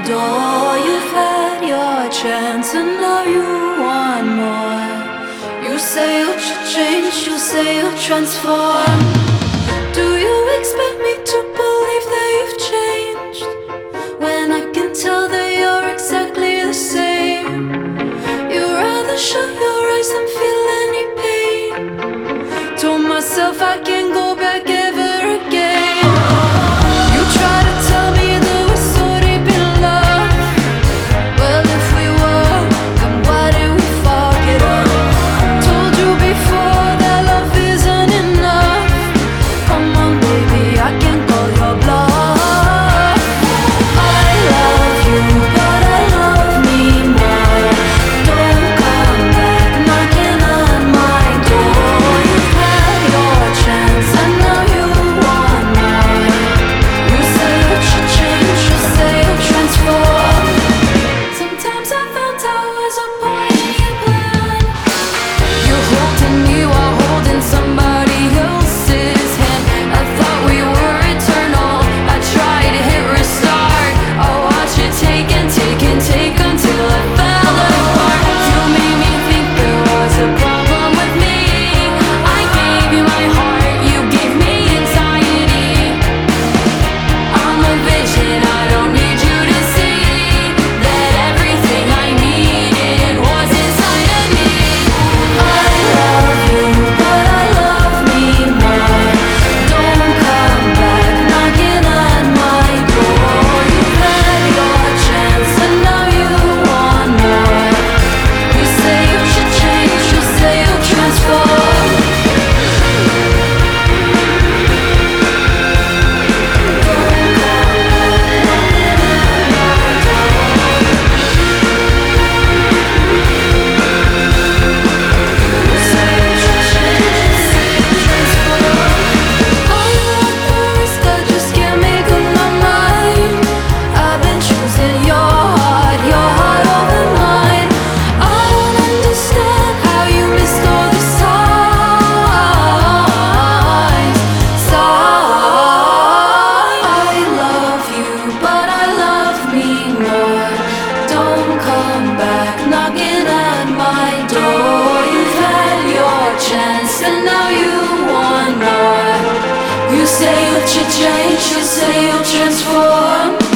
door. You've had your chance and now you want more. You say you'll change, you say you'll transform. Do you expect me to believe that you've changed when I can tell that you're exactly the same? You'd rather shut your eyes than feel any pain. Told myself I can't go back ever again. You try to tell me that we're so deep in love. Well, if we were, then why did we fuck it up? Told you before that love isn't enough. Come on, baby, I can't call your bluff. I love you, but I love me more. Don't come back knocking on my door. You've had your chance and now you want more. You say you should change, you say you'll transform. Sometimes I felt I was a part of your plan. You're holding me while holding somebody else's hand. I thought we were eternal. I tried to hit restart. I watched you take and take and take until I fell apart. You made me think there was a problem with me. I gave you my heart, you gave me anxiety. I'm a vision, I don't need you to see that everything I needed was inside of me. I love you, but I love me more. Don't come back knocking on my door. You've had your chance and now you want more. You say you should change, you say you'll transform. Knocking at my door. You've had your chance and now you want more. You say you'll change, you say you'll transform.